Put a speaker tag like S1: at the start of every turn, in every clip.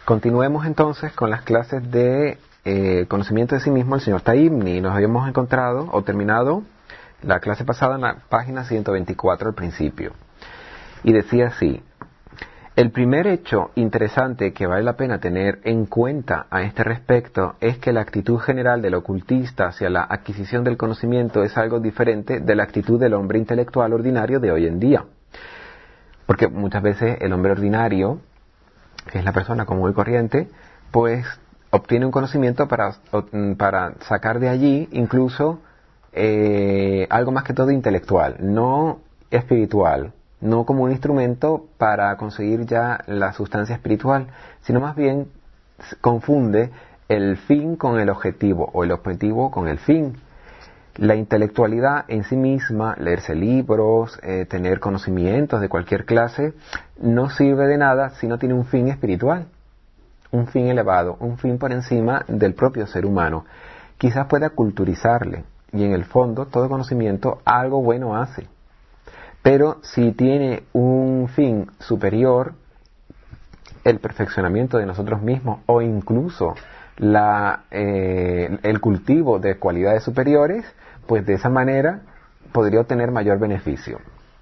S1: Continuemos entonces con las clases de conocimiento de sí mismo el señor Taibni. Nos habíamos encontrado o terminado la clase pasada en la página 124 al principio. Y decía así: el primer hecho interesante que vale la pena tener en cuenta a este respecto es que la actitud general del ocultista hacia la adquisición del conocimiento es algo diferente de la actitud del hombre intelectual ordinario de hoy en día. Porque muchas veces el hombre ordinario, que es la persona común y corriente, pues obtiene un conocimiento para sacar de allí incluso algo más que todo intelectual, no espiritual, no como un instrumento para conseguir ya la sustancia espiritual, sino más bien confunde el fin con el objetivo o el objetivo con el fin. La intelectualidad en sí misma, leerse libros, tener conocimientos de cualquier clase, no sirve de nada si no tiene un fin espiritual, un fin elevado, un fin por encima del propio ser humano. Quizás pueda culturizarle, y en el fondo todo conocimiento algo bueno hace. Pero si tiene un fin superior, el perfeccionamiento de nosotros mismos o incluso el cultivo de cualidades superiores, pues de esa manera podría obtener mayor beneficio.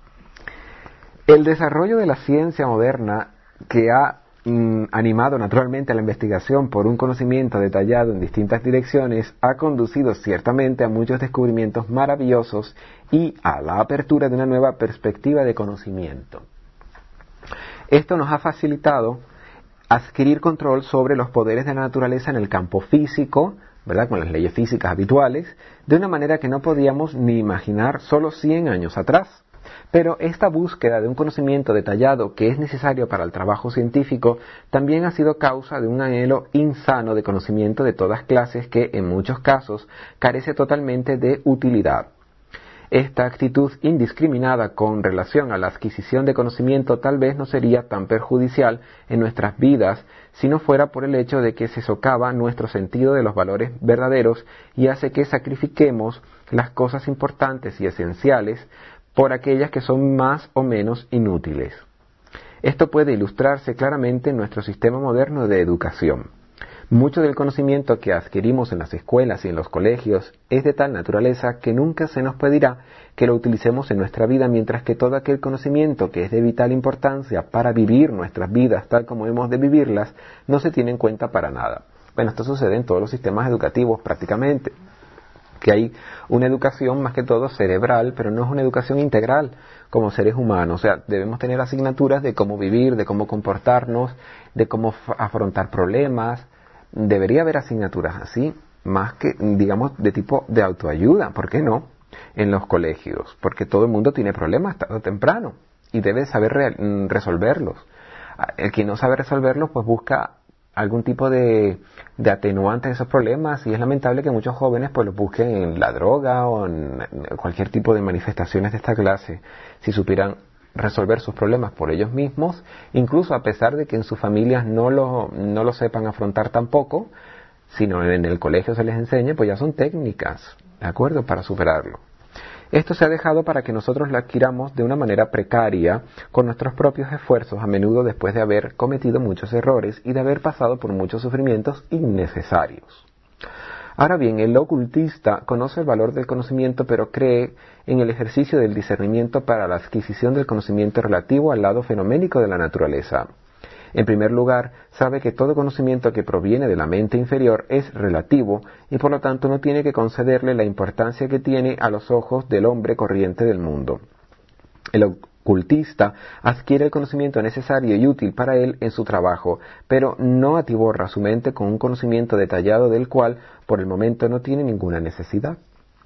S1: El desarrollo de la ciencia moderna, que ha animado naturalmente a la investigación por un conocimiento detallado en distintas direcciones, ha conducido ciertamente a muchos descubrimientos maravillosos y a la apertura de una nueva perspectiva de conocimiento. Esto nos ha facilitado adquirir control sobre los poderes de la naturaleza en el campo físico, ¿verdad?, con las leyes físicas habituales, de una manera que no podíamos ni imaginar solo 100 años atrás. Pero esta búsqueda de un conocimiento detallado que es necesario para el trabajo científico también ha sido causa de un anhelo insano de conocimiento de todas clases que, en muchos casos, carece totalmente de utilidad. Esta actitud indiscriminada con relación a la adquisición de conocimiento tal vez no sería tan perjudicial en nuestras vidas si no fuera por el hecho de que se socava nuestro sentido de los valores verdaderos y hace que sacrifiquemos las cosas importantes y esenciales por aquellas que son más o menos inútiles. Esto puede ilustrarse claramente en nuestro sistema moderno de educación. Mucho del conocimiento que adquirimos en las escuelas y en los colegios es de tal naturaleza que nunca se nos pedirá que lo utilicemos en nuestra vida, mientras que todo aquel conocimiento que es de vital importancia para vivir nuestras vidas tal como hemos de vivirlas, no se tiene en cuenta para nada. Bueno, esto sucede en todos los sistemas educativos prácticamente, que hay una educación más que todo cerebral, pero no es una educación integral como seres humanos. O sea, debemos tener asignaturas de cómo vivir, de cómo comportarnos, de cómo afrontar problemas. Debería haber asignaturas así, más que, digamos, de tipo de autoayuda, ¿por qué no?, en los colegios, porque todo el mundo tiene problemas tarde o temprano y debe saber resolverlos. El que no sabe resolverlos, pues busca algún tipo de atenuante de esos problemas, y es lamentable que muchos jóvenes pues los busquen en la droga o en cualquier tipo de manifestaciones de esta clase. Si supieran resolver sus problemas por ellos mismos, incluso a pesar de que en sus familias no lo sepan afrontar tampoco, sino en el colegio se les enseñe, pues ya son técnicas, ¿de acuerdo?, para superarlo. Esto se ha dejado para que nosotros lo adquiramos de una manera precaria, con nuestros propios esfuerzos, a menudo después de haber cometido muchos errores y de haber pasado por muchos sufrimientos innecesarios. Ahora bien, el ocultista conoce el valor del conocimiento, pero cree en el ejercicio del discernimiento para la adquisición del conocimiento relativo al lado fenoménico de la naturaleza. En primer lugar, sabe que todo conocimiento que proviene de la mente inferior es relativo y por lo tanto no tiene que concederle la importancia que tiene a los ojos del hombre corriente del mundo. El ocultista adquiere el conocimiento necesario y útil para él en su trabajo, pero no atiborra su mente con un conocimiento detallado del cual por el momento no tiene ninguna necesidad.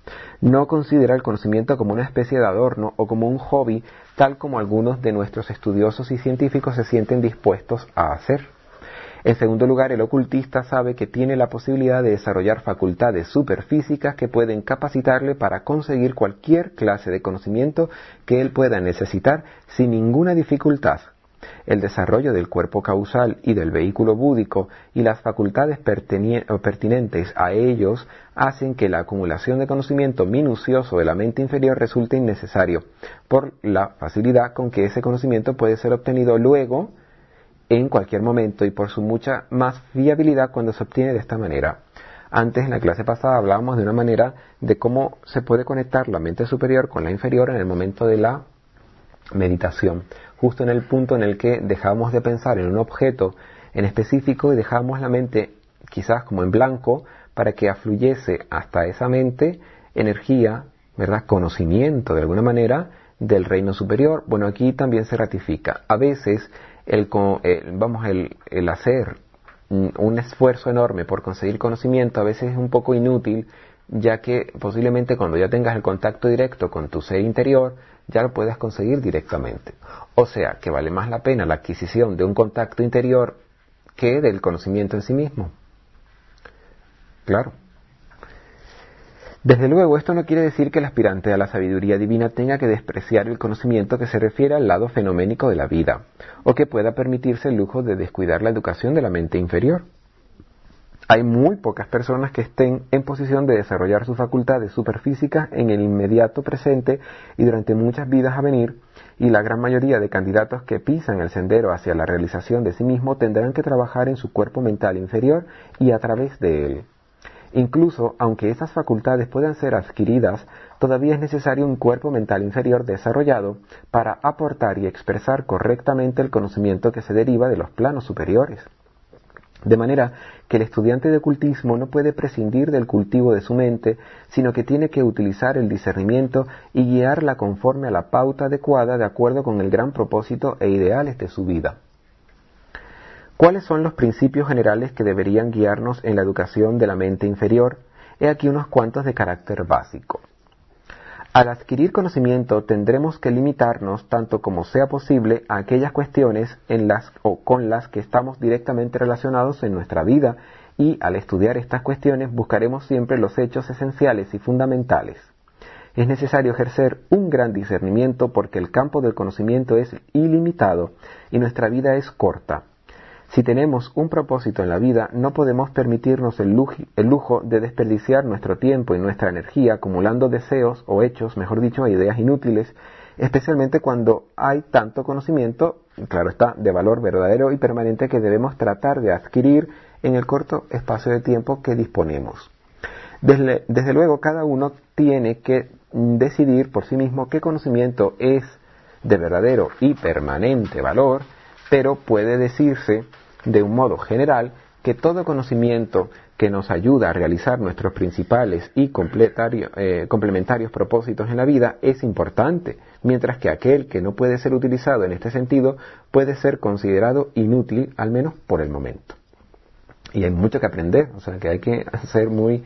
S1: No considera el conocimiento como una especie de adorno o como un hobby, tal como algunos de nuestros estudiosos y científicos se sienten dispuestos a hacer. En segundo lugar, el ocultista sabe que tiene la posibilidad de desarrollar facultades superfísicas que pueden capacitarle para conseguir cualquier clase de conocimiento que él pueda necesitar sin ninguna dificultad. El desarrollo del cuerpo causal y del vehículo búdico y las facultades pertinentes a ellos hacen que la acumulación de conocimiento minucioso de la mente inferior resulte innecesario, por la facilidad con que ese conocimiento puede ser obtenido luego en cualquier momento y por su mucha más fiabilidad cuando se obtiene de esta manera. Antes, en la clase pasada, hablábamos de una manera de cómo se puede conectar la mente superior con la inferior en el momento de la meditación, justo en el punto en el que dejábamos de pensar en un objeto en específico y dejábamos la mente quizás como en blanco para que afluyese hasta esa mente energía, ¿verdad? Conocimiento de alguna manera del reino superior. Bueno, aquí también se ratifica. A veces el hacer un esfuerzo enorme por conseguir conocimiento a veces es un poco inútil, ya que posiblemente cuando ya tengas el contacto directo con tu ser interior, ya lo puedas conseguir directamente. O sea, que vale más la pena la adquisición de un contacto interior que del conocimiento en sí mismo. Claro. Desde luego, esto no quiere decir que el aspirante a la sabiduría divina tenga que despreciar el conocimiento que se refiere al lado fenoménico de la vida, o que pueda permitirse el lujo de descuidar la educación de la mente inferior. Hay muy pocas personas que estén en posición de desarrollar sus facultades superfísicas en el inmediato presente y durante muchas vidas a venir, y la gran mayoría de candidatos que pisan el sendero hacia la realización de sí mismo tendrán que trabajar en su cuerpo mental inferior y a través de él. Incluso, aunque esas facultades puedan ser adquiridas, todavía es necesario un cuerpo mental inferior desarrollado para aportar y expresar correctamente el conocimiento que se deriva de los planos superiores. De manera que el estudiante de ocultismo no puede prescindir del cultivo de su mente, sino que tiene que utilizar el discernimiento y guiarla conforme a la pauta adecuada de acuerdo con el gran propósito e ideales de su vida. ¿Cuáles son los principios generales que deberían guiarnos en la educación de la mente inferior? He aquí unos cuantos de carácter básico. Al adquirir conocimiento tendremos que limitarnos tanto como sea posible a aquellas cuestiones con las que estamos directamente relacionados en nuestra vida, y al estudiar estas cuestiones buscaremos siempre los hechos esenciales y fundamentales. Es necesario ejercer un gran discernimiento porque el campo del conocimiento es ilimitado y nuestra vida es corta. Si tenemos un propósito en la vida, no podemos permitirnos el lujo de desperdiciar nuestro tiempo y nuestra energía acumulando deseos o hechos, mejor dicho, ideas inútiles, especialmente cuando hay tanto conocimiento, claro está, de valor verdadero y permanente que debemos tratar de adquirir en el corto espacio de tiempo que disponemos. Desde luego, cada uno tiene que decidir por sí mismo qué conocimiento es de verdadero y permanente valor, pero puede decirse de un modo general que todo conocimiento que nos ayuda a realizar nuestros principales y complementarios propósitos en la vida es importante, mientras que aquel que no puede ser utilizado en este sentido puede ser considerado inútil, al menos por el momento. Y hay mucho que aprender, o sea que hay que ser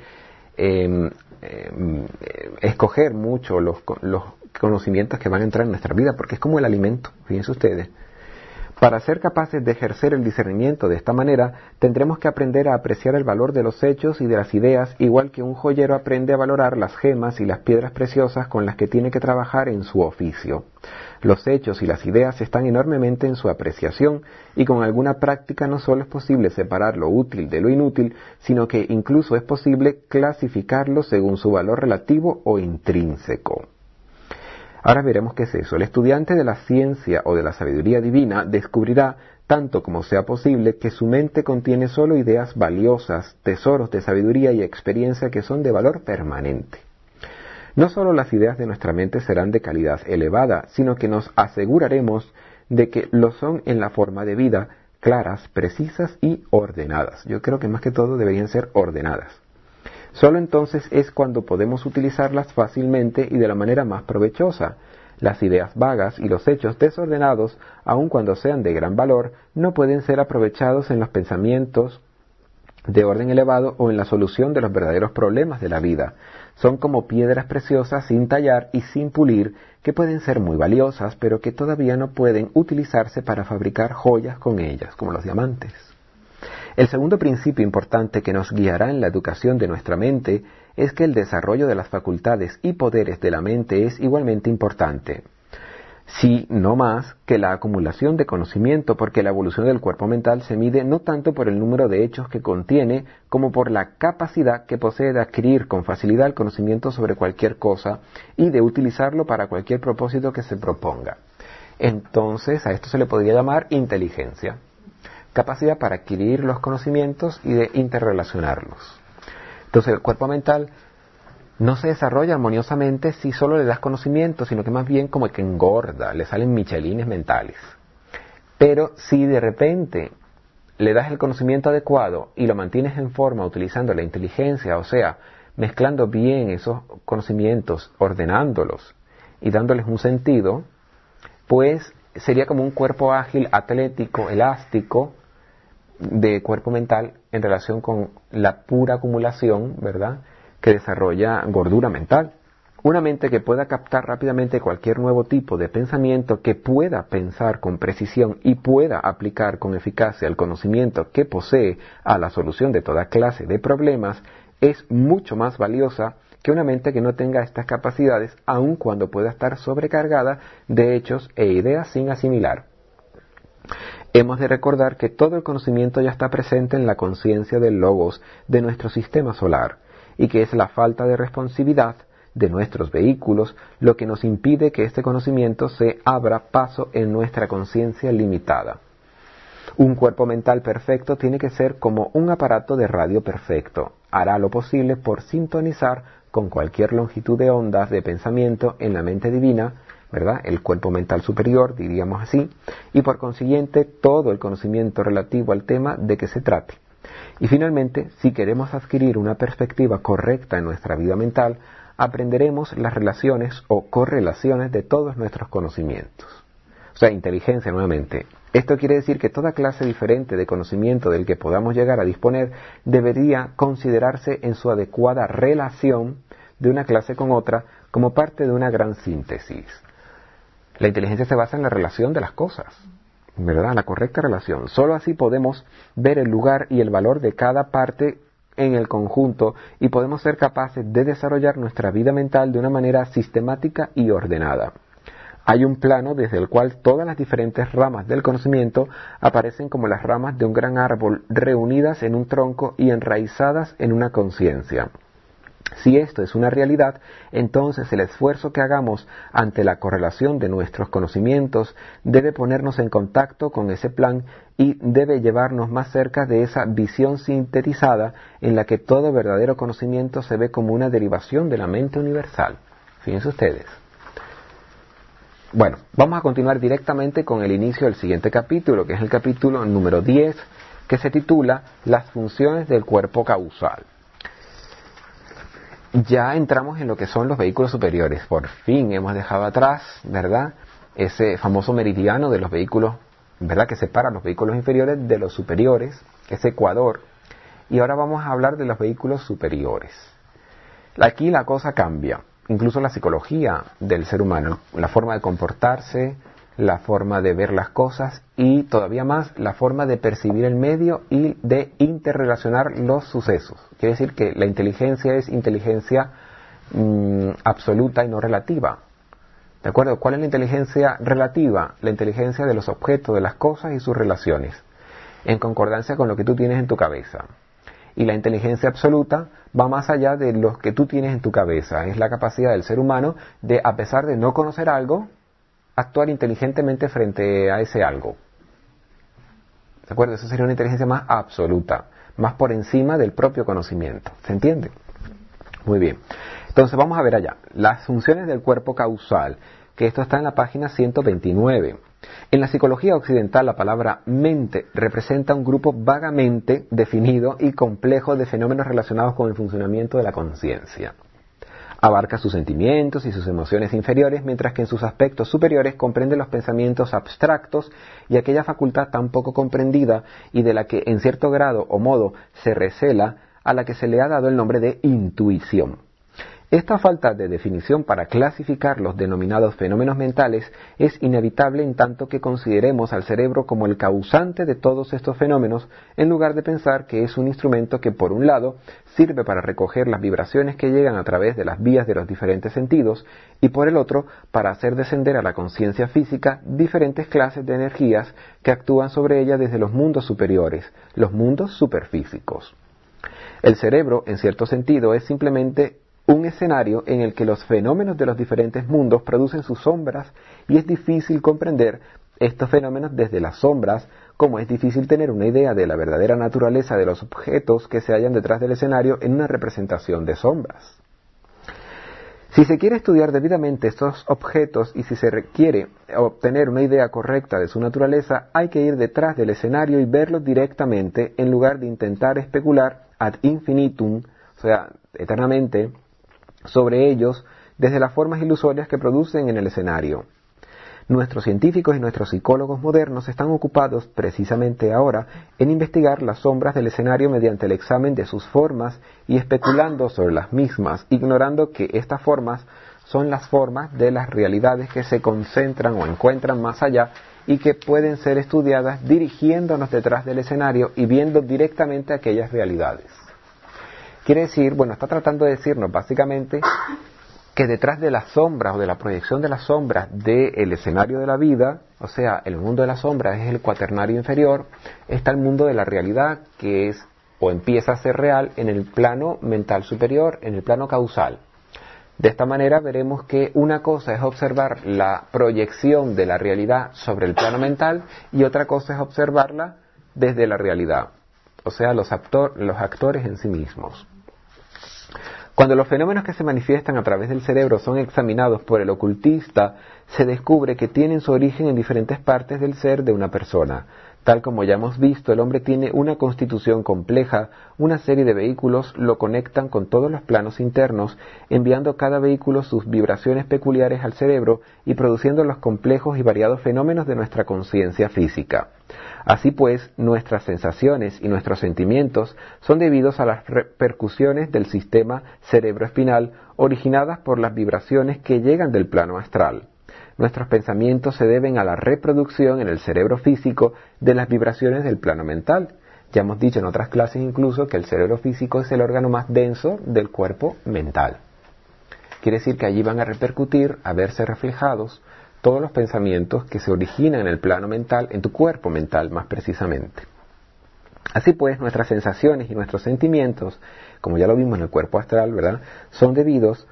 S1: escoger mucho los conocimientos que van a entrar en nuestra vida, porque es como el alimento, fíjense ustedes. Para ser capaces de ejercer el discernimiento de esta manera, tendremos que aprender a apreciar el valor de los hechos y de las ideas, igual que un joyero aprende a valorar las gemas y las piedras preciosas con las que tiene que trabajar en su oficio. Los hechos y las ideas están enormemente en su apreciación, y con alguna práctica no solo es posible separar lo útil de lo inútil, sino que incluso es posible clasificarlo según su valor relativo o intrínseco. Ahora veremos qué es eso. El estudiante de la ciencia o de la sabiduría divina descubrirá, tanto como sea posible, que su mente contiene solo ideas valiosas, tesoros de sabiduría y experiencia que son de valor permanente. No solo las ideas de nuestra mente serán de calidad elevada, sino que nos aseguraremos de que lo son en la forma de vida, claras, precisas y ordenadas. Yo creo que más que todo deberían ser ordenadas. Solo entonces es cuando podemos utilizarlas fácilmente y de la manera más provechosa. Las ideas vagas y los hechos desordenados, aun cuando sean de gran valor, no pueden ser aprovechados en los pensamientos de orden elevado o en la solución de los verdaderos problemas de la vida. Son como piedras preciosas sin tallar y sin pulir, que pueden ser muy valiosas, pero que todavía no pueden utilizarse para fabricar joyas con ellas, como los diamantes. El segundo principio importante que nos guiará en la educación de nuestra mente es que el desarrollo de las facultades y poderes de la mente es igualmente importante, si no más que la acumulación de conocimiento, porque la evolución del cuerpo mental se mide no tanto por el número de hechos que contiene, como por la capacidad que posee de adquirir con facilidad el conocimiento sobre cualquier cosa y de utilizarlo para cualquier propósito que se proponga. Entonces, a esto se le podría llamar inteligencia. capacidad para adquirir los conocimientos y de interrelacionarlos. Entonces el cuerpo mental no se desarrolla armoniosamente si solo le das conocimiento, sino que más bien como que engorda, le salen michelines mentales. Pero si de repente le das el conocimiento adecuado y lo mantienes en forma utilizando la inteligencia, o sea, mezclando bien esos conocimientos, ordenándolos y dándoles un sentido, pues sería como un cuerpo ágil, atlético, elástico de cuerpo mental en relación con la pura acumulación, ¿verdad?, que desarrolla gordura mental. Una mente que pueda captar rápidamente cualquier nuevo tipo de pensamiento, que pueda pensar con precisión y pueda aplicar con eficacia el conocimiento que posee a la solución de toda clase de problemas, es mucho más valiosa que una mente que no tenga estas capacidades, aun cuando pueda estar sobrecargada de hechos e ideas sin asimilar. Hemos de recordar que todo el conocimiento ya está presente en la conciencia del logos de nuestro sistema solar, y que es la falta de responsividad de nuestros vehículos lo que nos impide que este conocimiento se abra paso en nuestra conciencia limitada. Un cuerpo mental perfecto tiene que ser como un aparato de radio perfecto. Hará lo posible por sintonizar con cualquier longitud de ondas de pensamiento en la mente divina, ¿verdad?, el cuerpo mental superior, diríamos así, y por consiguiente todo el conocimiento relativo al tema de que se trate. Y finalmente, si queremos adquirir una perspectiva correcta en nuestra vida mental, aprenderemos las relaciones o correlaciones de todos nuestros conocimientos. O sea, inteligencia nuevamente. Esto quiere decir que toda clase diferente de conocimiento del que podamos llegar a disponer debería considerarse en su adecuada relación de una clase con otra como parte de una gran síntesis. La inteligencia se basa en la relación de las cosas, ¿verdad?, la correcta relación. Solo así podemos ver el lugar y el valor de cada parte en el conjunto y podemos ser capaces de desarrollar nuestra vida mental de una manera sistemática y ordenada. Hay un plano desde el cual todas las diferentes ramas del conocimiento aparecen como las ramas de un gran árbol reunidas en un tronco y enraizadas en una conciencia. Si esto es una realidad, entonces el esfuerzo que hagamos ante la correlación de nuestros conocimientos debe ponernos en contacto con ese plan y debe llevarnos más cerca de esa visión sintetizada en la que todo verdadero conocimiento se ve como una derivación de la mente universal. Fíjense ustedes. Bueno, vamos a continuar directamente con el inicio del siguiente capítulo, que es el capítulo número 10, que se titula Las funciones del cuerpo causal. Ya entramos en lo que son los vehículos superiores. Por fin hemos dejado atrás, ¿verdad?, ese famoso meridiano de los vehículos, ¿verdad?, que separa los vehículos inferiores de los superiores, ese ecuador. Y ahora vamos a hablar de los vehículos superiores. Aquí la cosa cambia. Incluso la psicología del ser humano, la forma de comportarse, la forma de ver las cosas y todavía más la forma de percibir el medio y de interrelacionar los sucesos. Quiere decir que la inteligencia es inteligencia absoluta y no relativa. ¿De acuerdo? ¿Cuál es la inteligencia relativa? La inteligencia de los objetos, de las cosas y sus relaciones, en concordancia con lo que tú tienes en tu cabeza. Y la inteligencia absoluta va más allá de lo que tú tienes en tu cabeza. Es la capacidad del ser humano de, a pesar de no conocer algo, actuar inteligentemente frente a ese algo. ¿De acuerdo? Eso sería una inteligencia más absoluta, más por encima del propio conocimiento. ¿Se entiende? Muy bien. Entonces vamos a ver allá. Las funciones del cuerpo causal, que esto está en la página 129. En la psicología occidental, la palabra mente representa un grupo vagamente definido y complejo de fenómenos relacionados con el funcionamiento de la conciencia. Abarca sus sentimientos y sus emociones inferiores, mientras que en sus aspectos superiores comprende los pensamientos abstractos y aquella facultad tan poco comprendida y de la que en cierto grado o modo se recela, a la que se le ha dado el nombre de intuición. Esta falta de definición para clasificar los denominados fenómenos mentales es inevitable en tanto que consideremos al cerebro como el causante de todos estos fenómenos, en lugar de pensar que es un instrumento que, por un lado, sirve para recoger las vibraciones que llegan a través de las vías de los diferentes sentidos, y por el otro, para hacer descender a la conciencia física diferentes clases de energías que actúan sobre ella desde los mundos superiores, los mundos superfísicos. El cerebro, en cierto sentido, es simplemente un escenario en el que los fenómenos de los diferentes mundos producen sus sombras y es difícil comprender estos fenómenos desde las sombras como es difícil tener una idea de la verdadera naturaleza de los objetos que se hallan detrás del escenario en una representación de sombras. Si se quiere estudiar debidamente estos objetos y si se requiere obtener una idea correcta de su naturaleza, hay que ir detrás del escenario y verlos directamente en lugar de intentar especular ad infinitum, o sea, eternamente, sobre ellos desde las formas ilusorias que producen en el escenario. Nuestros científicos y nuestros psicólogos modernos están ocupados precisamente ahora en investigar las sombras del escenario mediante el examen de sus formas y especulando sobre las mismas, ignorando que estas formas son las formas de las realidades que se concentran o encuentran más allá y que pueden ser estudiadas dirigiéndonos detrás del escenario y viendo directamente aquellas realidades. Quiere decir, está tratando de decirnos básicamente que detrás de las sombras o de la proyección de las sombras del escenario de la vida, o sea, el mundo de las sombras es el cuaternario inferior, está el mundo de la realidad que es o empieza a ser real en el plano mental superior, en el plano causal. De esta manera veremos que una cosa es observar la proyección de la realidad sobre el plano mental y otra cosa es observarla desde la realidad, o sea, los actores en sí mismos. Cuando los fenómenos que se manifiestan a través del cerebro son examinados por el ocultista, se descubre que tienen su origen en diferentes partes del ser de una persona. Tal como ya hemos visto, el hombre tiene una constitución compleja, una serie de vehículos lo conectan con todos los planos internos, enviando cada vehículo sus vibraciones peculiares al cerebro y produciendo los complejos y variados fenómenos de nuestra conciencia física. Así pues, nuestras sensaciones y nuestros sentimientos son debidos a las repercusiones del sistema cerebroespinal originadas por las vibraciones que llegan del plano astral. Nuestros pensamientos se deben a la reproducción en el cerebro físico de las vibraciones del plano mental. Ya hemos dicho en otras clases incluso que el cerebro físico es el órgano más denso del cuerpo mental. Quiere decir que allí van a repercutir, a verse reflejados, todos los pensamientos que se originan en el plano mental, en tu cuerpo mental más precisamente. Así pues, nuestras sensaciones y nuestros sentimientos, como ya lo vimos en el cuerpo astral, ¿verdad?, son debidos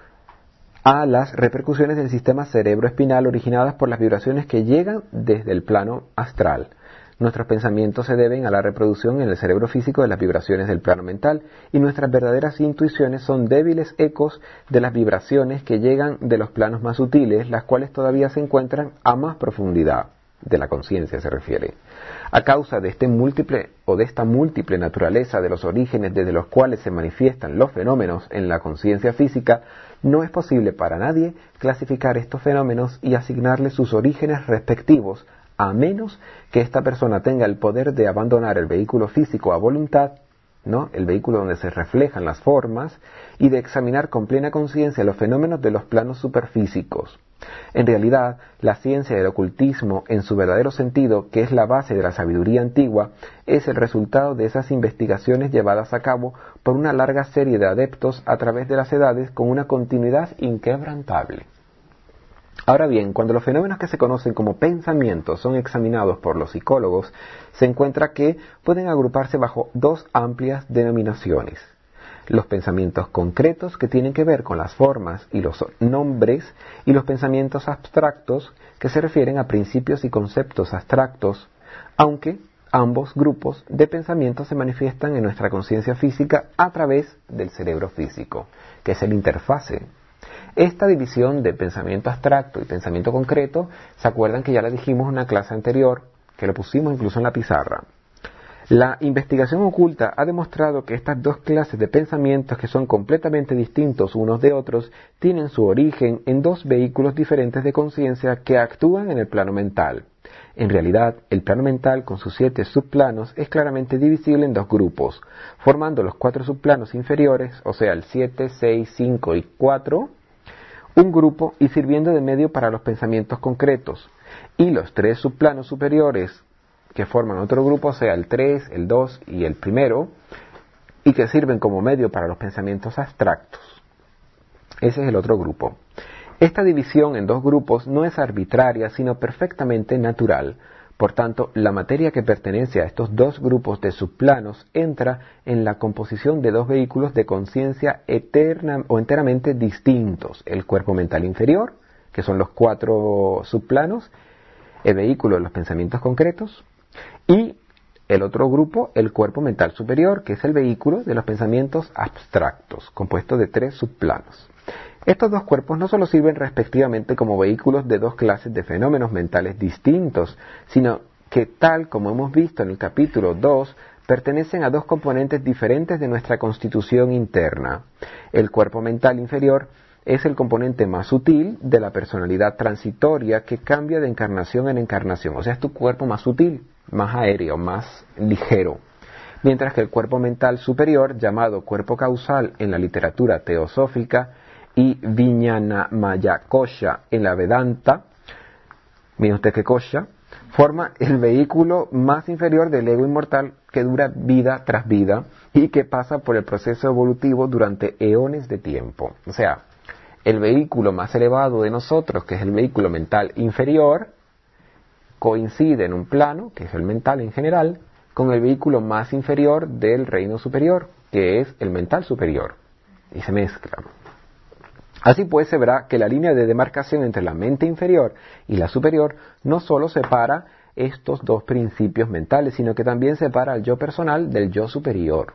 S1: a las repercusiones del sistema cerebroespinal originadas por las vibraciones que llegan desde el plano astral. Nuestros pensamientos se deben a la reproducción en el cerebro físico de las vibraciones del plano mental y nuestras verdaderas intuiciones son débiles ecos de las vibraciones que llegan de los planos más sutiles, las cuales todavía se encuentran a más profundidad de la conciencia se refiere. A causa de esta múltiple naturaleza de los orígenes desde los cuales se manifiestan los fenómenos en la conciencia física, no es posible para nadie clasificar estos fenómenos y asignarles sus orígenes respectivos, a menos que esta persona tenga el poder de abandonar el vehículo físico a voluntad, ¿no?, el vehículo donde se reflejan las formas, y de examinar con plena conciencia los fenómenos de los planos superfísicos. En realidad, la ciencia del ocultismo, en su verdadero sentido, que es la base de la sabiduría antigua, es el resultado de esas investigaciones llevadas a cabo por una larga serie de adeptos a través de las edades con una continuidad inquebrantable. Ahora bien, cuando los fenómenos que se conocen como pensamientos son examinados por los psicólogos, se encuentra que pueden agruparse bajo dos amplias denominaciones: los pensamientos concretos, que tienen que ver con las formas y los nombres, y los pensamientos abstractos, que se refieren a principios y conceptos abstractos, aunque ambos grupos de pensamientos se manifiestan en nuestra conciencia física a través del cerebro físico, que es el interfase. Esta división de pensamiento abstracto y pensamiento concreto, ¿se acuerdan que ya la dijimos en una clase anterior, que lo pusimos incluso en la pizarra? La investigación oculta ha demostrado que estas dos clases de pensamientos, que son completamente distintos unos de otros, tienen su origen en dos vehículos diferentes de conciencia que actúan en el plano mental. En realidad, el plano mental con sus 7 subplanos es claramente divisible en dos grupos, formando los 4 subplanos inferiores, o sea, el 7, 6, 5 y 4, un grupo, y sirviendo de medio para los pensamientos concretos, y los 3 subplanos superiores, que forman otro grupo, o sea, el 3, el 2 y el primero, y que sirven como medio para los pensamientos abstractos. Ese es el otro grupo. Esta división en dos grupos no es arbitraria, sino perfectamente natural. Por tanto, la materia que pertenece a estos dos grupos de subplanos entra en la composición de dos vehículos de conciencia eterna o enteramente distintos: el cuerpo mental inferior, que son los 4 subplanos, el vehículo de los pensamientos concretos, y El otro grupo, el cuerpo mental superior, que es el vehículo de los pensamientos abstractos, compuesto de 3 subplanos. Estos dos cuerpos no solo sirven respectivamente como vehículos de 2 clases de fenómenos mentales distintos, sino que, tal como hemos visto en el capítulo 2, pertenecen a 2 componentes diferentes de nuestra constitución interna. El cuerpo mental inferior es el componente más sutil de la personalidad transitoria que cambia de encarnación en encarnación. O sea, es tu cuerpo más sutil, más aéreo, más ligero. Mientras que el cuerpo mental superior, llamado cuerpo causal en la literatura teosófica y Vijnanamaya Kosha en la Vedanta, mire usted que Kosha, forma el vehículo más inferior del ego inmortal que dura vida tras vida y que pasa por el proceso evolutivo durante eones de tiempo. O sea, el vehículo más elevado de nosotros, que es el vehículo mental inferior, coincide en un plano, que es el mental en general, con el vehículo más inferior del reino superior, que es el mental superior, y se mezclan. Así pues, se verá que la línea de demarcación entre la mente inferior y la superior no solo separa estos 2 principios mentales, sino que también separa al yo personal del yo superior.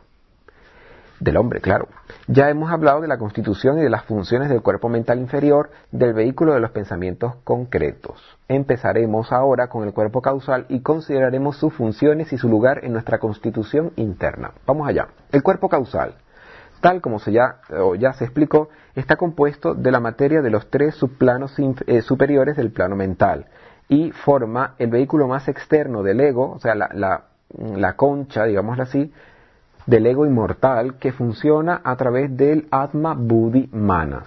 S1: Del hombre, claro. Ya hemos hablado de la constitución y de las funciones del cuerpo mental inferior, del vehículo de los pensamientos concretos. Empezaremos ahora con el cuerpo causal y consideraremos sus funciones y su lugar en nuestra constitución interna. Vamos allá. El cuerpo causal, tal como ya se explicó, está compuesto de la materia de los 3 subplanos superiores del plano mental y forma el vehículo más externo del ego, o sea, la concha, digámoslo así, del ego inmortal que funciona a través del Atma Buddhi Manas.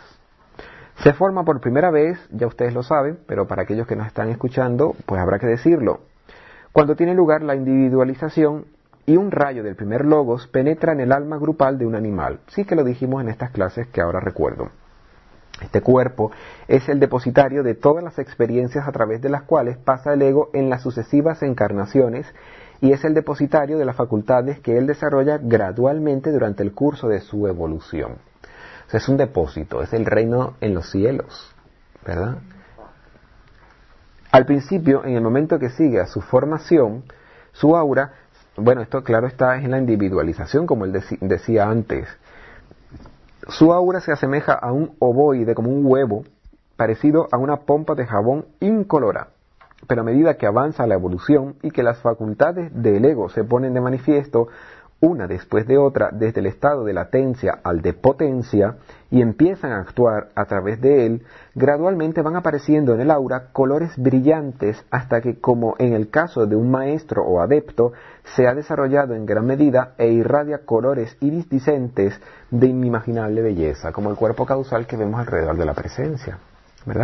S1: Se forma por primera vez, ya ustedes lo saben, pero para aquellos que nos están escuchando, pues habrá que decirlo, cuando tiene lugar la individualización y un rayo del primer logos penetra en el alma grupal de un animal. Sí que lo dijimos en estas clases que ahora recuerdo. Este cuerpo es el depositario de todas las experiencias a través de las cuales pasa el ego en las sucesivas encarnaciones y es el depositario de las facultades que él desarrolla gradualmente durante el curso de su evolución. O sea, es un depósito, es el reino en los cielos, ¿verdad? Al principio, en el momento que sigue a su formación, su aura, bueno, esto claro está en la individualización, como él decía antes. Su aura se asemeja a un ovoide, como un huevo, parecido a una pompa de jabón incolora. Pero a medida que avanza la evolución y que las facultades del ego se ponen de manifiesto, una después de otra, desde el estado de latencia al de potencia, y empiezan a actuar a través de él, gradualmente van apareciendo en el aura colores brillantes hasta que, como en el caso de un maestro o adepto, se ha desarrollado en gran medida e irradia colores iridiscentes de inimaginable belleza, como el cuerpo causal que vemos alrededor de la presencia, ¿verdad?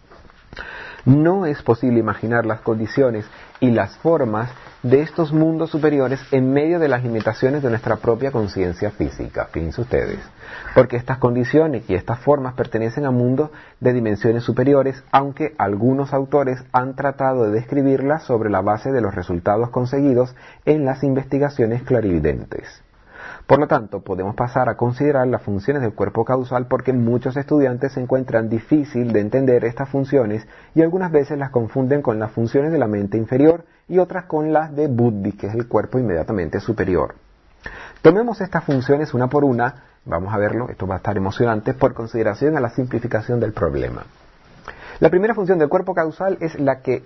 S1: No es posible imaginar las condiciones y las formas de estos mundos superiores en medio de las limitaciones de nuestra propia conciencia física, fíjense ustedes, porque estas condiciones y estas formas pertenecen a mundos de dimensiones superiores, aunque algunos autores han tratado de describirlas sobre la base de los resultados conseguidos en las investigaciones clarividentes. Por lo tanto, podemos pasar a considerar las funciones del cuerpo causal porque muchos estudiantes se encuentran difícil de entender estas funciones y algunas veces las confunden con las funciones de la mente inferior y otras con las de Buddhi, que es el cuerpo inmediatamente superior. Tomemos estas funciones una por una, vamos a verlo, esto va a estar emocionante, por consideración a la simplificación del problema. La primera función del cuerpo causal es la que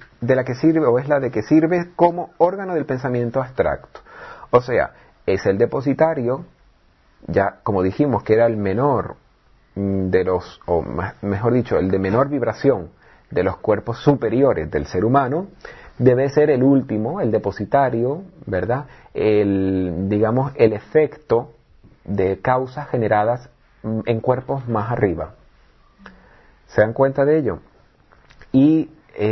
S1: sirve como órgano del pensamiento abstracto. O sea, es el depositario, ya como dijimos que era el menor de los, o mejor dicho, el de menor vibración de los cuerpos superiores del ser humano, debe ser el último, el depositario, ¿verdad? El efecto de causas generadas en cuerpos más arriba. ¿Se dan cuenta de ello? Y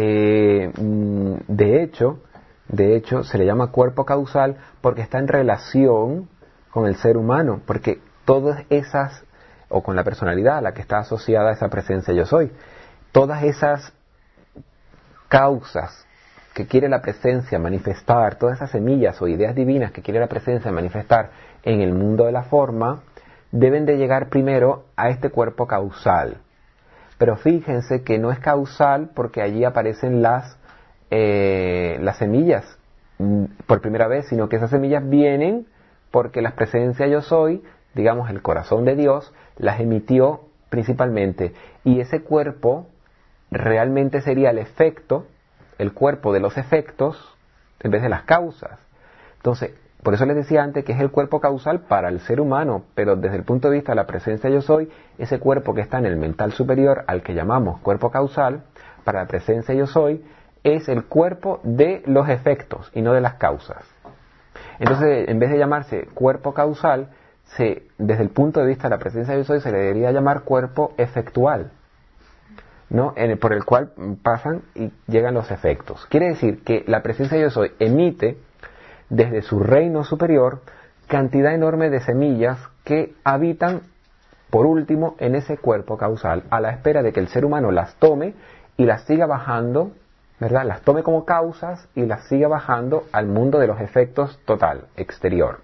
S1: de hecho, se le llama cuerpo causal porque está en relación con el ser humano, porque todas esas, o con la personalidad a la que está asociada esa presencia yo soy, todas esas causas que quiere la presencia manifestar, todas esas semillas o ideas divinas que quiere la presencia manifestar en el mundo de la forma, deben de llegar primero a este cuerpo causal. Pero fíjense que no es causal porque allí aparecen las semillas por primera vez, sino que esas semillas vienen porque la presencia yo soy, digamos el corazón de Dios, las emitió principalmente. Y ese cuerpo realmente sería el efecto, el cuerpo de los efectos en vez de las causas. Entonces, por eso les decía antes que es el cuerpo causal para el ser humano, pero desde el punto de vista de la presencia yo soy, ese cuerpo que está en el mental superior, al que llamamos cuerpo causal, para la presencia yo soy, es el cuerpo de los efectos y no de las causas. Entonces, en vez de llamarse cuerpo causal, desde el punto de vista de la presencia yo soy, se le debería llamar cuerpo efectual, ¿no? Por el cual pasan y llegan los efectos. Quiere decir que la presencia yo soy emite desde su reino superior cantidad enorme de semillas que habitan, por último, en ese cuerpo causal, a la espera de que el ser humano las tome y las siga bajando, ¿verdad? Las tome como causas y las siga bajando al mundo de los efectos total, exterior.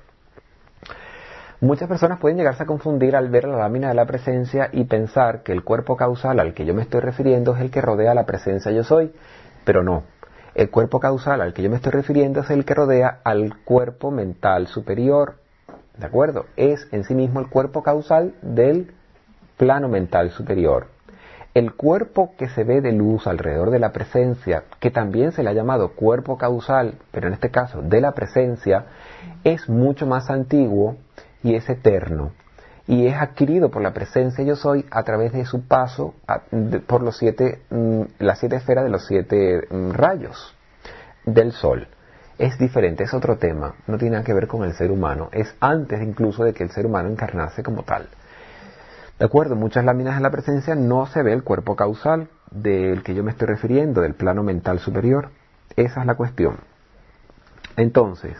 S1: Muchas personas pueden llegarse a confundir al ver la lámina de la presencia y pensar que el cuerpo causal al que yo me estoy refiriendo es el que rodea la presencia yo soy, pero no. El cuerpo causal al que yo me estoy refiriendo es el que rodea al cuerpo mental superior, ¿de acuerdo? Es en sí mismo el cuerpo causal del plano mental superior. El cuerpo que se ve de luz alrededor de la presencia, que también se le ha llamado cuerpo causal, pero en este caso de la presencia, es mucho más antiguo y es eterno. Y es adquirido por la presencia yo soy a través de su paso por las 7 esferas de los 7 rayos del sol. Es diferente, es otro tema, no tiene nada que ver con el ser humano, es antes incluso de que el ser humano encarnase como tal. De acuerdo, en muchas láminas de la presencia no se ve el cuerpo causal del que yo me estoy refiriendo, del plano mental superior. Esa es la cuestión. Entonces,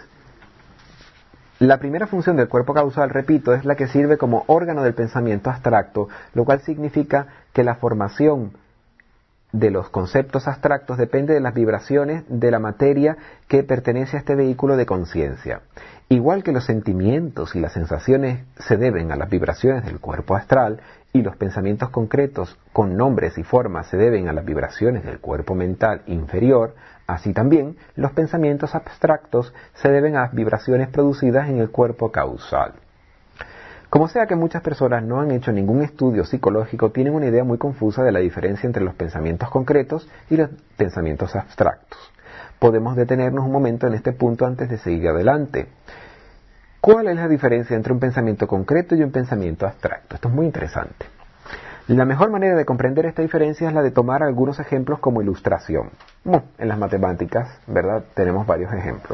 S1: la primera función del cuerpo causal, repito, es la que sirve como órgano del pensamiento abstracto, lo cual significa que la formación de los conceptos abstractos depende de las vibraciones de la materia que pertenece a este vehículo de conciencia. Igual que los sentimientos y las sensaciones se deben a las vibraciones del cuerpo astral y los pensamientos concretos con nombres y formas se deben a las vibraciones del cuerpo mental inferior, así también los pensamientos abstractos se deben a las vibraciones producidas en el cuerpo causal. Como sea que muchas personas no han hecho ningún estudio psicológico, tienen una idea muy confusa de la diferencia entre los pensamientos concretos y los pensamientos abstractos. Podemos detenernos un momento en este punto antes de seguir adelante. ¿Cuál es la diferencia entre un pensamiento concreto y un pensamiento abstracto? Esto es muy interesante. La mejor manera de comprender esta diferencia es la de tomar algunos ejemplos como ilustración. En las matemáticas, ¿verdad? Tenemos varios ejemplos.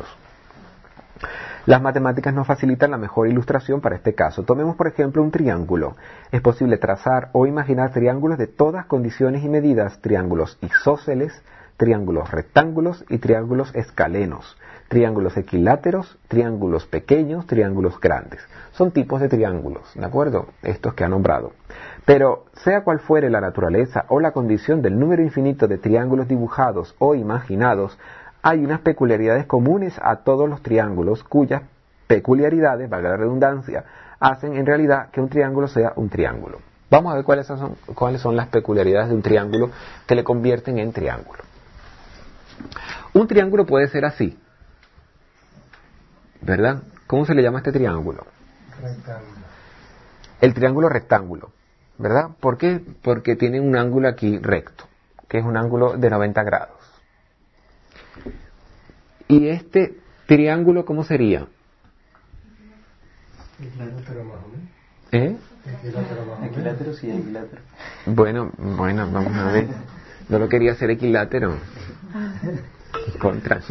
S1: Las matemáticas nos facilitan la mejor ilustración para este caso. Tomemos, por ejemplo, un triángulo. Es posible trazar o imaginar triángulos de todas condiciones y medidas, triángulos isósceles, triángulos rectángulos y triángulos escalenos, triángulos equiláteros, triángulos pequeños, triángulos grandes. Son tipos de triángulos, ¿de acuerdo? Estos que ha nombrado. Pero, sea cual fuere la naturaleza o la condición del número infinito de triángulos dibujados o imaginados, hay unas peculiaridades comunes a todos los triángulos, cuyas peculiaridades, valga la redundancia, hacen en realidad que un triángulo sea un triángulo. Vamos a ver cuáles son las peculiaridades de un triángulo que le convierten en triángulo. Un triángulo puede ser así, ¿verdad? ¿Cómo se le llama a este triángulo?
S2: Rectángulo.
S1: El triángulo rectángulo, ¿verdad? ¿Por qué? Porque tiene un ángulo aquí recto, que es un ángulo de 90 grados. ¿Y este triángulo cómo sería?
S2: Equilátero más o menos.
S1: ¿Eh?
S2: Equilátero más o menos.
S3: Equilátero, sí, equilátero.
S1: Bueno, vamos a ver. No lo quería hacer equilátero. Contra.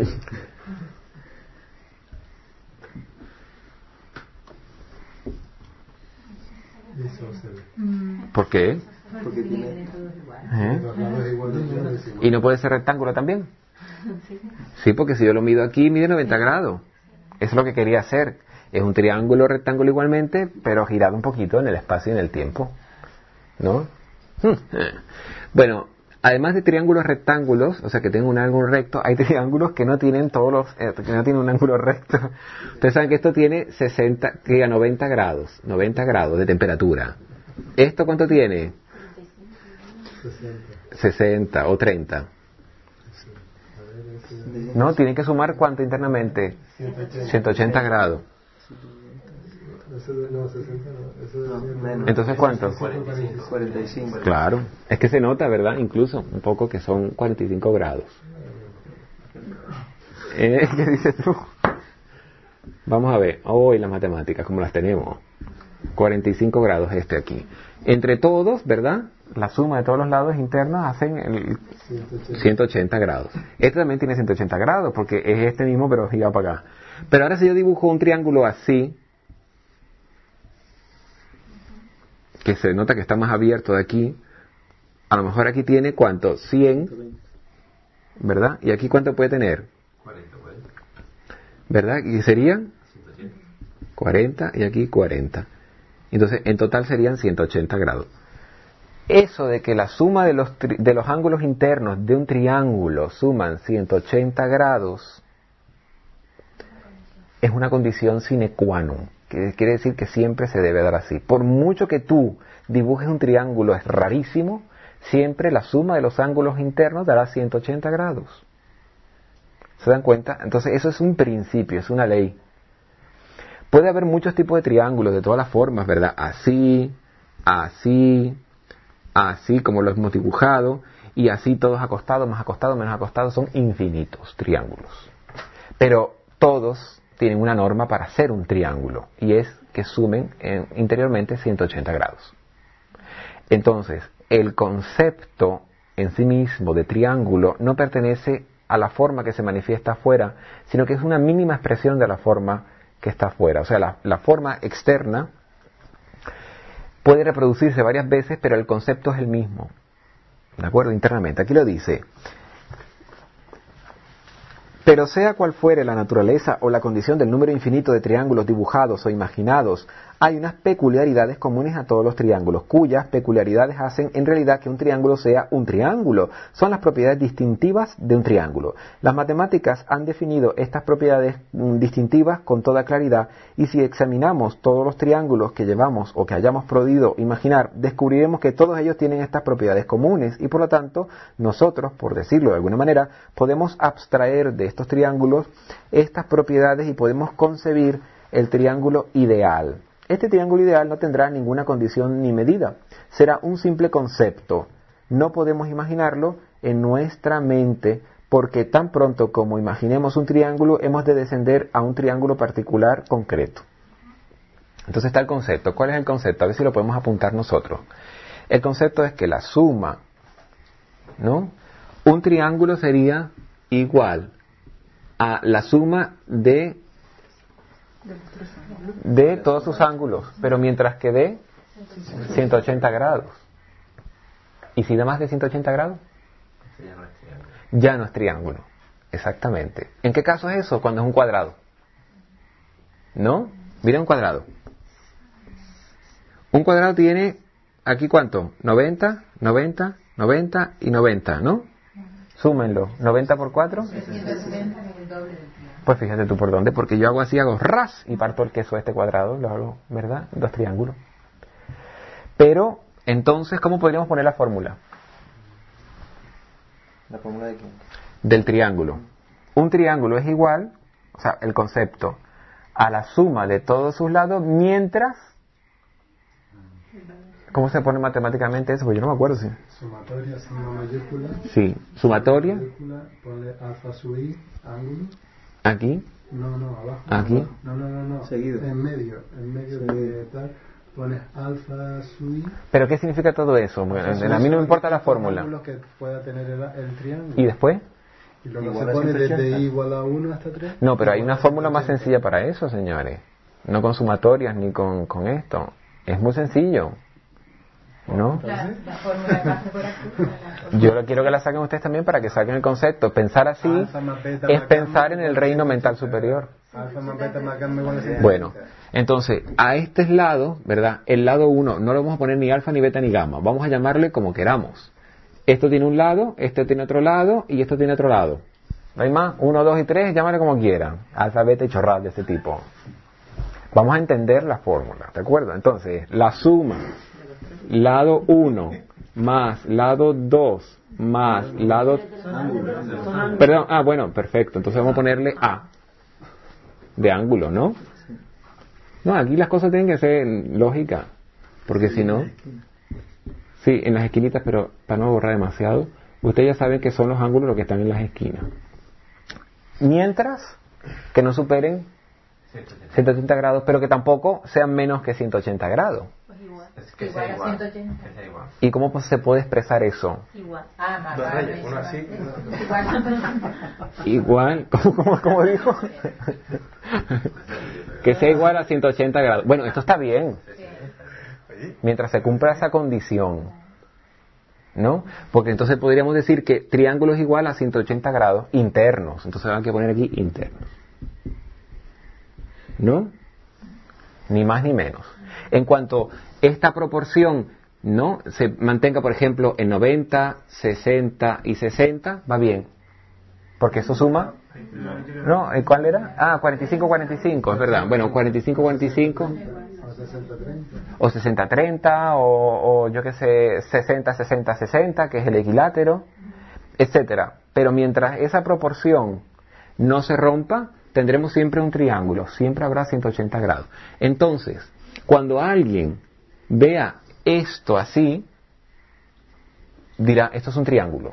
S1: ¿Por qué?
S3: Porque tiene...
S2: Los lados iguales.
S1: ¿Y no puede ser rectángulo también? Sí, porque si yo lo mido aquí, mide 90 grados. Eso es lo que quería hacer. Es un triángulo rectángulo igualmente, pero girado un poquito en el espacio y en el tiempo, ¿no? Bueno, además de triángulos rectángulos, o sea que tienen un ángulo recto, hay triángulos que no tienen que no tienen un ángulo recto. Ustedes saben que esto tiene 90 grados de temperatura. ¿Esto cuánto tiene? 60 o 30. ¿No? Tienen que sumar ¿cuánto internamente? 180 grados.
S2: Eso de, no, 60 no, eso de
S3: No, menos.
S1: Entonces, ¿cuánto?
S3: 45.
S1: Claro, es que se nota, ¿verdad? Incluso un poco que son 45 grados. ¿Qué dices tú? Vamos a ver, hoy las matemáticas, como las tenemos. 45 grados este aquí. Entre todos, ¿verdad? La suma de todos los lados internos hacen el 180 grados. Este también tiene 180 grados, porque es este mismo, pero girado para acá. Pero ahora si yo dibujo un triángulo así, que se nota que está más abierto de aquí, a lo mejor aquí tiene ¿cuánto? 100, ¿verdad? ¿Y aquí cuánto puede tener?
S4: 40.
S1: ¿Verdad? ¿Y serían? 40 y aquí 40. Entonces, en total serían 180 grados. Eso de que la suma de los ángulos internos de un triángulo suman 180 grados es una condición sine qua non, que quiere decir que siempre se debe dar así. Por mucho que tú dibujes un triángulo, es rarísimo, siempre la suma de los ángulos internos dará 180 grados. ¿Se dan cuenta? Entonces eso es un principio, es una ley. Puede haber muchos tipos de triángulos, de todas las formas, ¿verdad? Así, así, así como lo hemos dibujado, y así todos acostados, más acostados, menos acostados, son infinitos triángulos. Pero todos tienen una norma para hacer un triángulo, y es que sumen interiormente 180 grados. Entonces, el concepto en sí mismo de triángulo no pertenece a la forma que se manifiesta afuera, sino que es una mínima expresión de la forma que está afuera. O sea, la forma externa puede reproducirse varias veces, pero el concepto es el mismo. ¿De acuerdo? Internamente. Aquí lo dice. Pero sea cual fuere la naturaleza o la condición del número infinito de triángulos dibujados o imaginados, hay unas peculiaridades comunes a todos los triángulos, cuyas peculiaridades hacen en realidad que un triángulo sea un triángulo. Son las propiedades distintivas de un triángulo. Las matemáticas han definido estas propiedades distintivas con toda claridad, y si examinamos todos los triángulos que llevamos o que hayamos podido imaginar, descubriremos que todos ellos tienen estas propiedades comunes, y por lo tanto nosotros, por decirlo de alguna manera, podemos abstraer de estos triángulos estas propiedades y podemos concebir el triángulo ideal. Este triángulo ideal no tendrá ninguna condición ni medida. Será un simple concepto. No podemos imaginarlo en nuestra mente, porque tan pronto como imaginemos un triángulo, hemos de descender a un triángulo particular concreto. Entonces está el concepto. ¿Cuál es el concepto? A ver si lo podemos apuntar nosotros. El concepto es que la suma, ¿no? Un triángulo sería igual a la suma de todos sus ángulos, pero mientras que de 180 grados. ¿Y si da más de 180 grados? Ya no es triángulo. Exactamente. ¿En qué caso es eso? Cuando es un cuadrado. ¿No? Mira un cuadrado. Un cuadrado tiene aquí ¿cuánto? 90, 90, 90 y 90, ¿no? Súmenlo. 90 por 4. Pues fíjate tú por dónde, porque yo hago así, hago ras y parto el queso de este cuadrado, lo hago, ¿verdad? Dos triángulos. Pero, entonces, ¿cómo podríamos poner la fórmula?
S3: ¿La fórmula de quién?
S1: Del triángulo. Un triángulo es igual, o sea, el concepto, a la suma de todos sus lados, mientras... ¿Cómo se pone matemáticamente eso? Pues yo no me acuerdo, sí.
S2: Sumatoria, suma mayúscula.
S1: Sí, sumatoria.
S2: Mayúscula, ponle alfa sub i, ángulo.
S1: Aquí.
S2: No, abajo.
S1: Aquí.
S2: Abajo. No.
S3: Seguido.
S2: En medio de tal, pones alfa sub i.
S1: ¿Pero qué significa todo eso? Bueno, a mí no me importa la fórmula.
S2: Los que pueda tener el triángulo.
S1: ¿Y después?
S2: Y luego
S3: Igual
S2: se
S3: a
S2: pone desde
S3: 180.
S2: i igual a 1 hasta 3.
S1: No, pero hay una fórmula más sencilla para eso, señores. No con sumatorias ni con esto. Es muy sencillo. ¿No?
S5: La fórmula pasa por aquí.
S1: Yo quiero que la saquen ustedes también para que saquen el concepto. Pensar así
S2: Alfa más beta
S1: es
S2: más
S1: pensar
S2: gamma
S1: en el reino mental superior.
S2: Alfa más beta más gamma igual a 180.
S1: Bueno, entonces, a este lado, ¿verdad? El lado 1 no lo vamos a poner ni alfa, ni beta, ni gamma. Vamos a llamarle como queramos. Esto tiene un lado, este tiene otro lado y esto tiene otro lado. ¿No hay más? 1, 2 y 3, llámale como quieran. Alfa, beta y chorradas de este tipo. Vamos a entender la fórmula, ¿de acuerdo? Entonces, la suma lado 1 más lado 2 más lado... Perdón, bueno, perfecto. Entonces vamos a ponerle A de ángulo, ¿no? No, aquí las cosas tienen que ser lógicas, porque si no... Sí, en las esquinitas, pero para no borrar demasiado, ustedes ya saben que son los ángulos los que están en las esquinas. Mientras que no superen 180 grados, pero que tampoco sean menos que 180 grados.
S5: Pues igual.
S3: Que
S5: Igual
S3: sea
S5: a
S3: igual.
S5: 180.
S3: Que sea igual.
S1: ¿Y cómo se puede expresar eso?
S5: Igual. Ah, más
S3: Dos
S5: rayos,
S3: rayas, uno así.
S5: Igual a 180.
S1: Igual, ¿cómo dijo? Que sea igual a 180 grados. Bueno, esto está bien, mientras se cumpla esa condición, ¿no? Porque entonces podríamos decir que triángulo es igual a 180 grados internos. Entonces hay que poner aquí internos, ¿no? Ni más ni menos. En cuanto esta proporción no se mantenga, por ejemplo, en 90, 60 y 60, va bien. Porque eso suma... ¿No? ¿Cuál era? 45-45, es verdad. Bueno, 45-45... O 60-30, o yo qué sé, 60-60-60, que es el equilátero, etcétera. Pero mientras esa proporción no se rompa, tendremos siempre un triángulo, siempre habrá 180 grados. Entonces, cuando alguien vea esto así, dirá, esto es un triángulo.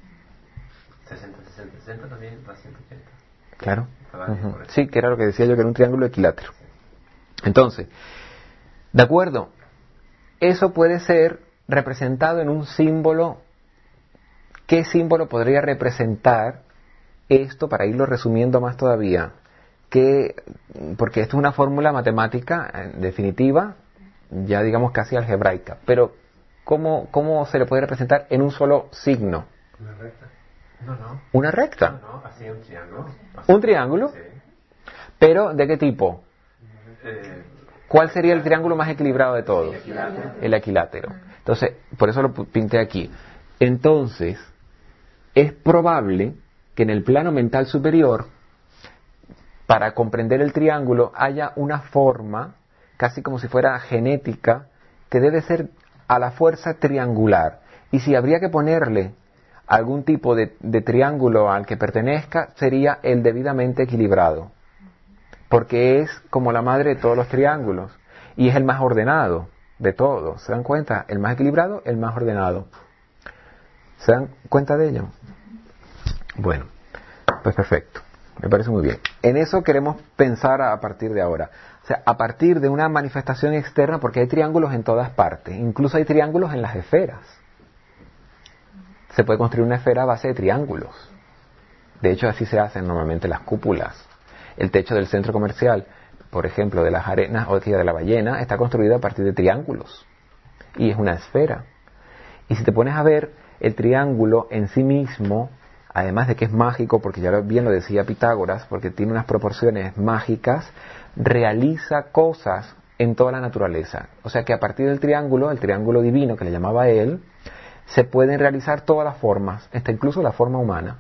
S3: 60 también va a 180.
S1: Claro.
S3: Uh-huh.
S1: Sí, que era lo que decía yo, que era un triángulo equilátero. Entonces, de acuerdo, eso puede ser representado en un símbolo. ¿Qué símbolo podría representar esto, para irlo resumiendo más todavía? Porque esto es una fórmula matemática definitiva, ya digamos casi algebraica, pero ¿cómo se le puede representar en un solo signo?
S2: Una recta.
S3: No.
S1: ¿Una recta?
S3: No, así un triángulo. Así.
S1: ¿Un triángulo?
S3: Sí.
S1: ¿Pero de qué tipo?
S3: Eh,
S1: ¿Cuál sería el triángulo más equilibrado de todos? El equilátero. Entonces, por eso lo pinté aquí. Entonces, es probable que en el plano mental superior, para comprender el triángulo, haya una forma, casi como si fuera genética, que debe ser a la fuerza triangular. Y si habría que ponerle algún tipo de triángulo al que pertenezca, sería el debidamente equilibrado. Porque es como la madre de todos los triángulos y es el más ordenado de todos. ¿Se dan cuenta? El más equilibrado, el más ordenado. ¿Se dan cuenta de ello? Bueno, pues perfecto. Me parece muy bien. En eso queremos pensar a partir de ahora. O sea, a partir de una manifestación externa, porque hay triángulos en todas partes. Incluso hay triángulos en las esferas. Se puede construir una esfera a base de triángulos. De hecho, así se hacen normalmente las cúpulas. El techo del centro comercial, por ejemplo, de las arenas o de la ballena, está construido a partir de triángulos. Y es una esfera. Y si te pones a ver, el triángulo en sí mismo, además de que es mágico, porque ya bien lo decía Pitágoras, porque tiene unas proporciones mágicas, realiza cosas en toda la naturaleza. O sea que a partir del triángulo, el triángulo divino que le llamaba él, se pueden realizar todas las formas, hasta incluso la forma humana,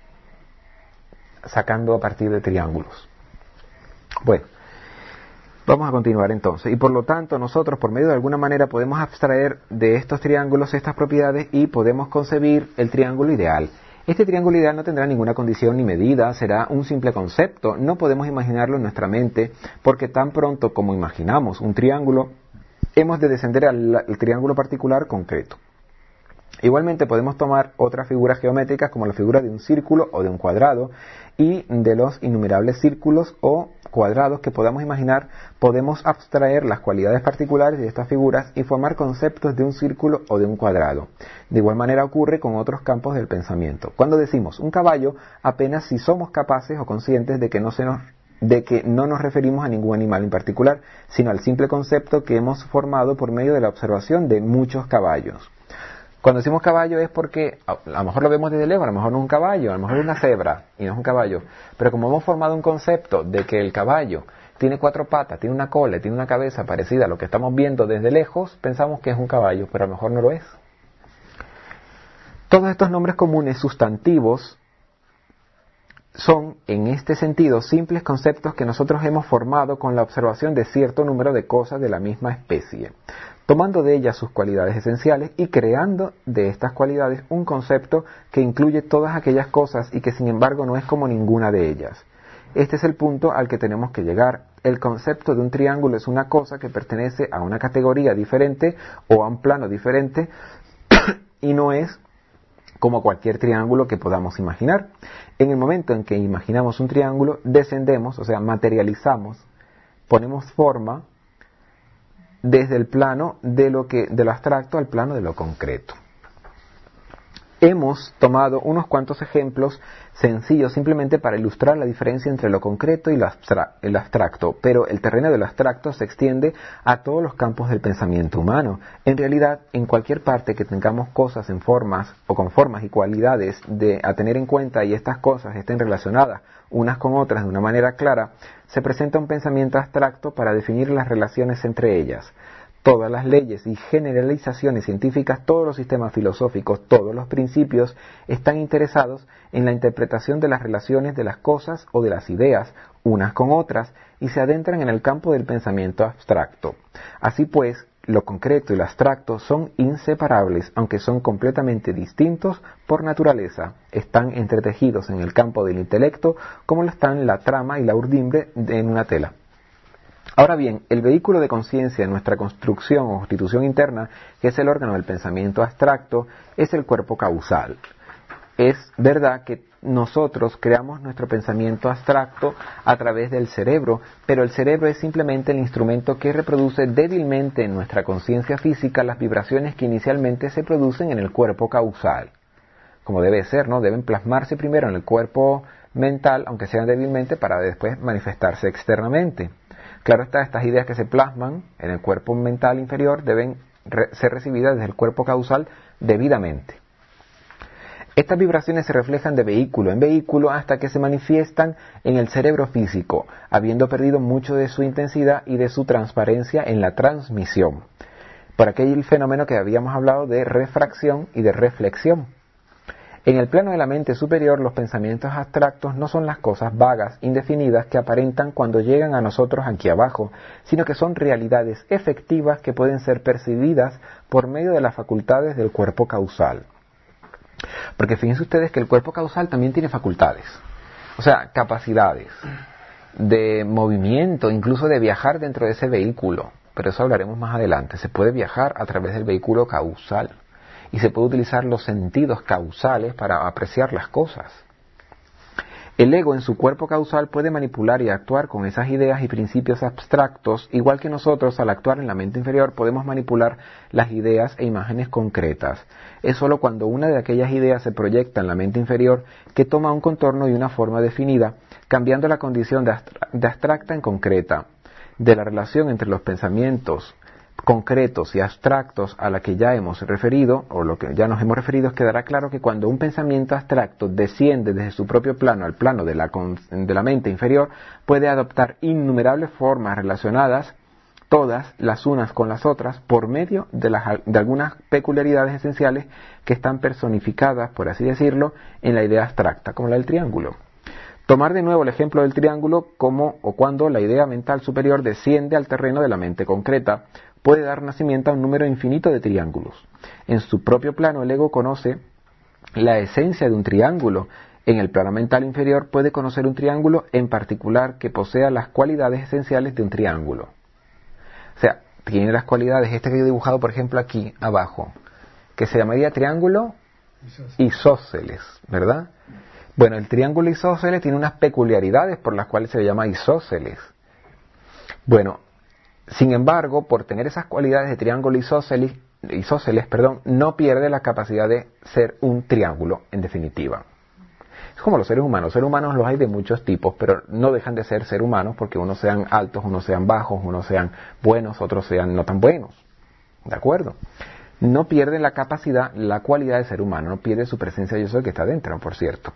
S1: sacando a partir de triángulos. Bueno, vamos a continuar entonces. Y por lo tanto, nosotros por medio de alguna manera podemos abstraer de estos triángulos estas propiedades y podemos concebir el triángulo ideal. Este triángulo ideal no tendrá ninguna condición ni medida, será un simple concepto. No podemos imaginarlo en nuestra mente porque tan pronto como imaginamos un triángulo, hemos de descender al triángulo particular concreto. Igualmente podemos tomar otras figuras geométricas como la figura de un círculo o de un cuadrado, y de los innumerables círculos o cuadrados que podamos imaginar, podemos abstraer las cualidades particulares de estas figuras y formar conceptos de un círculo o de un cuadrado. De igual manera ocurre con otros campos del pensamiento. Cuando decimos un caballo, apenas si somos capaces o conscientes de que no nos referimos a ningún animal en particular, sino al simple concepto que hemos formado por medio de la observación de muchos caballos. Cuando decimos caballo es porque a lo mejor lo vemos desde lejos, a lo mejor no es un caballo, a lo mejor es una cebra y no es un caballo. Pero como hemos formado un concepto de que el caballo tiene 4 patas, tiene una cola, tiene una cabeza parecida a lo que estamos viendo desde lejos, pensamos que es un caballo, pero a lo mejor no lo es. Todos estos nombres comunes sustantivos son, en este sentido, simples conceptos que nosotros hemos formado con la observación de cierto número de cosas de la misma especie. tomando de ellas sus cualidades esenciales y creando de estas cualidades un concepto que incluye todas aquellas cosas y que sin embargo no es como ninguna de ellas. Este es el punto al que tenemos que llegar. El concepto de un triángulo es una cosa que pertenece a una categoría diferente o a un plano diferente y no es como cualquier triángulo que podamos imaginar. En el momento en que imaginamos un triángulo, descendemos, o sea, materializamos, ponemos forma desde el plano de lo abstracto al plano de lo concreto. Hemos tomado unos cuantos ejemplos sencillos simplemente para ilustrar la diferencia entre lo concreto y el abstracto, pero el terreno de lo abstracto se extiende a todos los campos del pensamiento humano. En realidad, en cualquier parte que tengamos cosas en formas o con formas y cualidades a tener en cuenta y estas cosas estén relacionadas unas con otras de una manera clara, se presenta un pensamiento abstracto para definir las relaciones entre ellas. Todas las leyes y generalizaciones científicas, todos los sistemas filosóficos, todos los principios están interesados en la interpretación de las relaciones de las cosas o de las ideas unas con otras y se adentran en el campo del pensamiento abstracto. Así pues, lo concreto y lo abstracto son inseparables, aunque son completamente distintos por naturaleza. Están entretejidos en el campo del intelecto como lo están la trama y la urdimbre en una tela. Ahora bien, el vehículo de conciencia en nuestra construcción o constitución interna, que es el órgano del pensamiento abstracto, es el cuerpo causal. Es verdad que nosotros creamos nuestro pensamiento abstracto a través del cerebro, pero el cerebro es simplemente el instrumento que reproduce débilmente en nuestra conciencia física las vibraciones que inicialmente se producen en el cuerpo causal. Como debe ser, ¿no? Deben plasmarse primero en el cuerpo mental, aunque sean débilmente, para después manifestarse externamente. Claro está, estas ideas que se plasman en el cuerpo mental inferior deben ser recibidas desde el cuerpo causal debidamente. Estas vibraciones se reflejan de vehículo en vehículo hasta que se manifiestan en el cerebro físico, habiendo perdido mucho de su intensidad y de su transparencia en la transmisión. Por aquel fenómeno que habíamos hablado de refracción y de reflexión. En el plano de la mente superior, los pensamientos abstractos no son las cosas vagas, indefinidas que aparentan cuando llegan a nosotros aquí abajo, sino que son realidades efectivas que pueden ser percibidas por medio de las facultades del cuerpo causal. Porque fíjense ustedes que el cuerpo causal también tiene facultades, o sea, capacidades de movimiento, incluso de viajar dentro de ese vehículo, pero eso hablaremos más adelante. Se puede viajar a través del vehículo causal. Y se puede utilizar los sentidos causales para apreciar las cosas. El ego en su cuerpo causal puede manipular y actuar con esas ideas y principios abstractos, igual que nosotros al actuar en la mente inferior podemos manipular las ideas e imágenes concretas. Es sólo cuando una de aquellas ideas se proyecta en la mente inferior que toma un contorno y una forma definida, cambiando la condición de abstracta en concreta. De la relación entre los pensamientos concretos y abstractos a la que ya hemos referido, o lo que ya nos hemos referido, quedará claro que cuando un pensamiento abstracto desciende desde su propio plano al plano de la mente inferior, puede adoptar innumerables formas relacionadas, todas las unas con las otras, por medio de algunas peculiaridades esenciales que están personificadas, por así decirlo, en la idea abstracta, como la del triángulo. Tomar de nuevo el ejemplo del triángulo como o cuando la idea mental superior desciende al terreno de la mente concreta, puede dar nacimiento a un número infinito de triángulos. En su propio plano el ego conoce la esencia de un triángulo. En el plano mental inferior puede conocer un triángulo en particular que posea las cualidades esenciales de un triángulo. O sea, tiene las cualidades, que he dibujado por ejemplo aquí abajo, que se llamaría triángulo isósceles, ¿verdad? Bueno, el triángulo isósceles tiene unas peculiaridades por las cuales se le llama isósceles. Bueno, sin embargo, por tener esas cualidades de triángulo isósceles, no pierde la capacidad de ser un triángulo, en definitiva. Es como los seres humanos. Los seres humanos los hay de muchos tipos, pero no dejan de ser seres humanos porque unos sean altos, unos sean bajos, unos sean buenos, otros sean no tan buenos. ¿De acuerdo? No pierde la capacidad, la cualidad de ser humano, no pierde su presencia yo soy que está dentro, por cierto.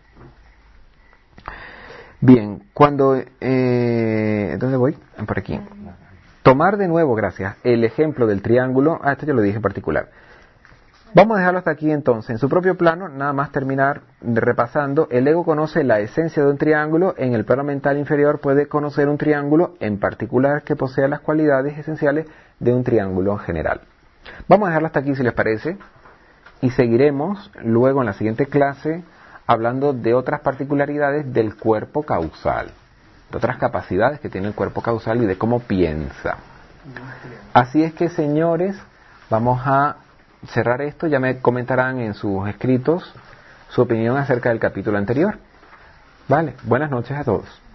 S1: Bien, ¿dónde voy? Por aquí. Tomar de nuevo, gracias, el ejemplo del triángulo. Esto yo lo dije en particular. Vamos a dejarlo hasta aquí entonces. En su propio plano, nada más terminar repasando, el ego conoce la esencia de un triángulo. En el plano mental inferior puede conocer un triángulo en particular que posea las cualidades esenciales de un triángulo general. Vamos a dejarlo hasta aquí si les parece y seguiremos luego en la siguiente clase hablando de otras particularidades del cuerpo causal, de otras capacidades que tiene el cuerpo causal y de cómo piensa. Así es que, señores, vamos a cerrar esto. Ya me comentarán en sus escritos su opinión acerca del capítulo anterior. Vale, buenas noches a todos.